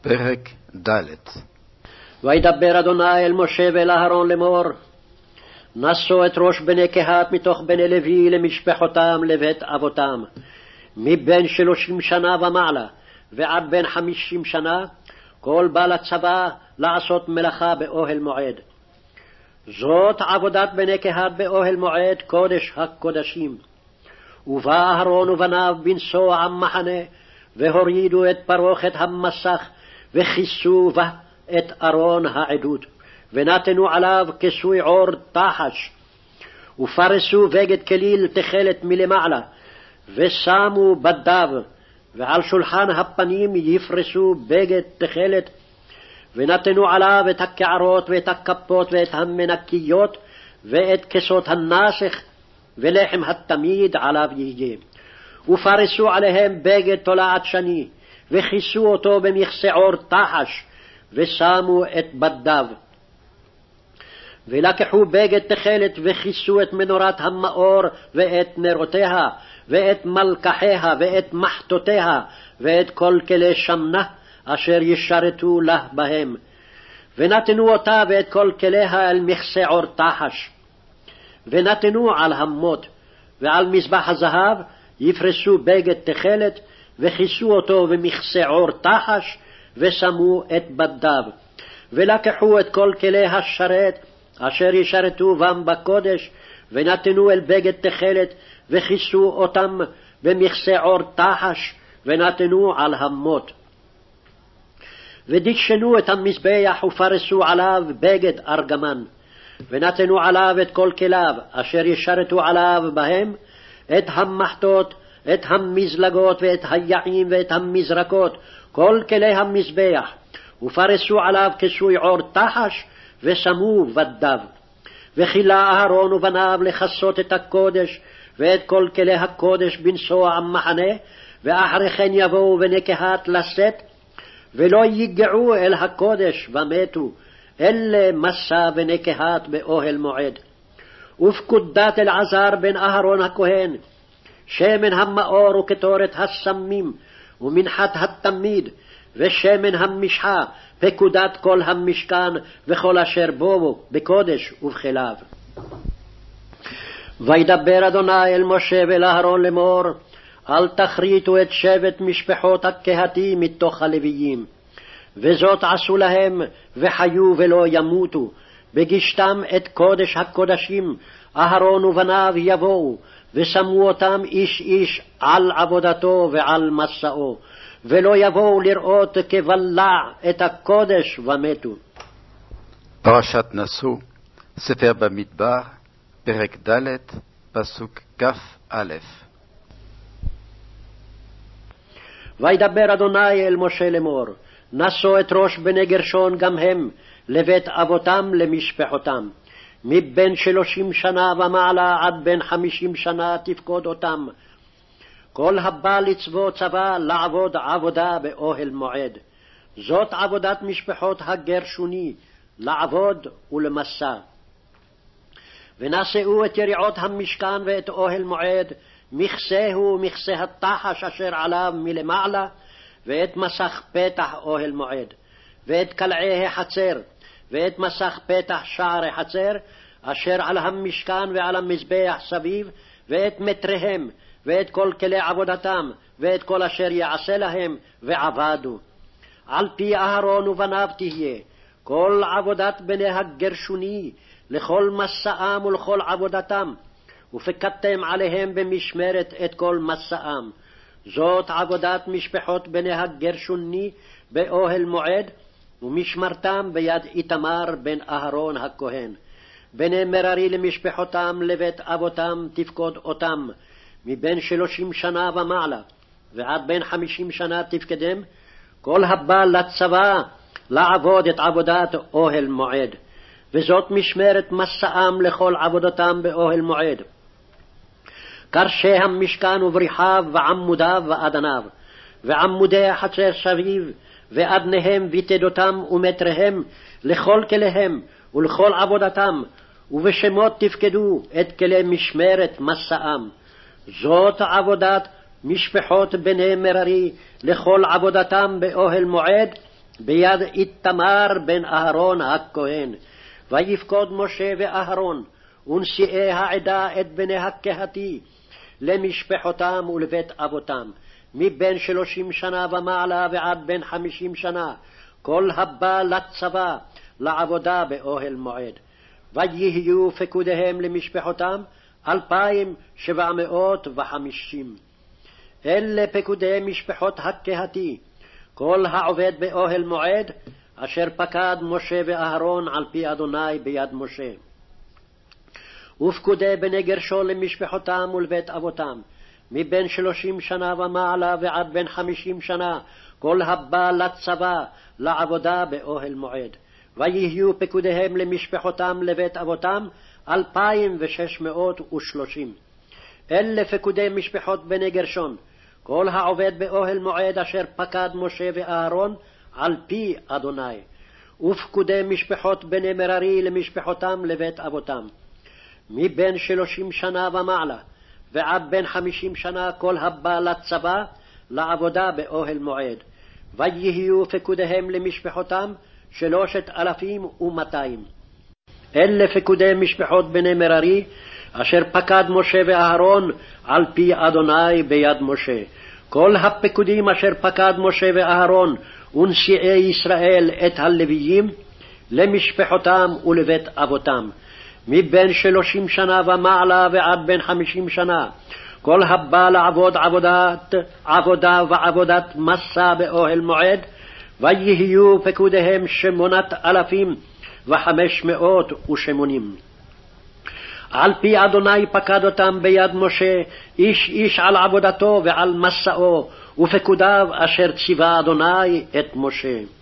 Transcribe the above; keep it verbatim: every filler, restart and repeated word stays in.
פרק ד'. וידבר אדוני אל משה ואל אהרון לאמור, נשאו את ראש בני קהת מתוך בני לוי למשפחותם לבית אבותם, מבין שלושים שנה ומעלה ועד בין חמישים שנה, כל בעל הצבא לעשות מלאכה באוהל מועד. זאת עבודת בני קהת באוהל מועד קודש הקודשים. ובא אהרון ובניו בנסוע המחנה, והורידו את פרוכת המסך, וכיסו בה את ארון העדות, ונתנו עליו כיסוי עור תחש, ופרסו בגד כליל תכלת מלמעלה, ושמו בדיו, ועל שולחן הפנים יפרסו בגד תכלת, ונתנו עליו את הקערות ואת הכפות ואת המנקיות ואת כסות הנסך, ולחם התמיד עליו יהיה. ופרסו עליהם בגד תולעת שני, וכיסו אותו במכסה עור תחש, ושמו את בדיו. ולקחו בגד תכלת וכיסו את מנורת המאור ואת נרותיה ואת מלקחיה ואת מחתותיה ואת כל כלי שמנה אשר ישרתו לה בהם, ונתנו אותה ואת כל כליה אל מכסה עור תחש. ונתנו על המות ועל מזבח הזהב יפרסו בגד תכלת, וכיסו אותו במכסה עור תחש, ושמו את בדיו. ולקחו את כל כלי השרת אשר ישרתו בם בקודש, ונתנו אל בגד תכלת, וכיסו אותם במכסה עור תחש, ונתנו על המות. ודשנו את המזבח ופרסו עליו בגד ארגמן, ונתנו עליו את כל כליו אשר ישרתו עליו בהם, את המחתות, את המזלגות ואת היעים ואת המזרקות, כל כלי המזבח, ופרסו עליו כיסוי עור תחש, ושמו בדיו. וכילה אהרון ובניו לכסות את הקודש ואת כל כלי הקודש בנסוע המחנה, ואחרי כן יבואו בני קהת לשאת, ולא יגעו אל הקודש ומתו, אלה מסע בני קהת באוהל מועד. ופקודת אלעזר בן אהרון הכהן, שמן המאור וקטורת הסמים, ומנחת התמיד, ושמן המשחה, פקודת כל המשכן, וכל אשר בו בקודש ובכליו. וידבר אדוני אל משה ואל אהרון לאמור, אל תכריתו את שבט משפחות הקהתי מתוך הלוויים, וזאת עשו להם, וחיו ולא ימותו, בגישתם את קודש הקודשים, אהרון ובניו יבואו, ושמו אותם איש איש על עבודתו ועל מסעו, ולא יבואו לראות כבלע את הקודש ומתו. פרשת נשוא, ספר במדבר, פרק ד', פסוק כ"א. וידבר אדוני אל משה לאמור, נשאו את ראש בני גרשון גם הם לבית אבותם למשפחותם, מבין שלושים שנה ומעלה עד בין חמישים שנה תפקוד אותם, כל הבא לצבוא צבא לעבוד עבודה באוהל מועד. זאת עבודת משפחות הגרשוני, לעבוד ולמסע. ונשאו את יריעות המשכן ואת אוהל מועד, מכסהו מכסה התחש אשר עליו מלמעלה, ואת מסך פתח אוהל מועד, ואת קלעי החצר, ואת מסך פתח שער החצר אשר על המשכן ועל המזבח סביב, ואת מטריהם, ואת כל כלי עבודתם, ואת כל אשר יעשה להם, ועבדו. על פי אהרון ובניו תהיה כל עבודת בני הגרשוני, לכל מסעם ולכל עבודתם, ופקדתם עליהם במשמרת את כל מסעם. זאת עבודת משפחות בני הגרשוני באוהל מועד, ומשמרתם ביד איתמר בן אהרון הכהן. בני מררי למשפחותם לבית אבותם תפקוד אותם, מבין שלושים שנה ומעלה ועד בין חמישים שנה תפקדם, כל הבא לצבא לעבוד את עבודת אוהל מועד. וזאת משמרת מסעם לכל עבודתם באוהל מועד. קרשי המשכן ובריחיו ועמודיו ואדניו, ועמודי החצר סביב, ואדניהם ותדותם ומטריהם, לכל כליהם ולכל עבודתם, ובשמות תפקדו את כלי משמרת מסעם. זאת עבודת משפחות בני מררי לכל עבודתם באוהל מועד, ביד איתמר בן אהרון הכהן. ויפקוד משה ואהרון ונשיאי העדה את בני הקהתי למשפחותם ולבית אבותם, מבין שלושים שנה ומעלה ועד בין חמישים שנה, כל הבא לצבא לעבודה באוהל מועד. ויהיו פקודיהם למשפחותם אלפיים שבע מאות וחמישים. אלה פקודי משפחות הקהתי, כל העובד באוהל מועד, אשר פקד משה ואהרון על פי אדוני ביד משה. ופקודי בני גרשון למשפחותם ולבית אבותם, מבין שלושים שנה ומעלה ועד בין חמישים שנה, כל הבא לצבא לעבודה באוהל מועד. ויהיו פקודיהם למשפחותם לבית אבותם אלפיים ושש מאות ושלושים. אלה פקודי משפחות בני גרשון, כל העובד באוהל מועד אשר פקד משה ואהרון על פי אדוני. ופקודי משפחות בני מררי למשפחותם לבית אבותם, מבין שלושים שנה ומעלה ועד בין חמישים שנה, כל הבא לצבא לעבודה באוהל מועד. ויהיו פקודיהם למשפחותם שלושת אלפים ומאתיים. אלה פקודי משפחות בני מררי אשר פקד משה ואהרון על פי אדוני ביד משה. כל הפקודים אשר פקד משה ואהרון ונשיאי ישראל את הלוויים למשפחותם ולבית אבותם, מבין שלושים שנה ומעלה ועד בין חמישים שנה, כל הבא לעבוד עבודת עבודה ועבודת מסע באוהל מועד. ויהיו פקודיהם שמונת אלפים וחמש מאות ושמונים. על פי אדוני פקד אותם ביד משה, איש איש על עבודתו ועל מסעו, ופקודיו אשר ציווה אדוני את משה.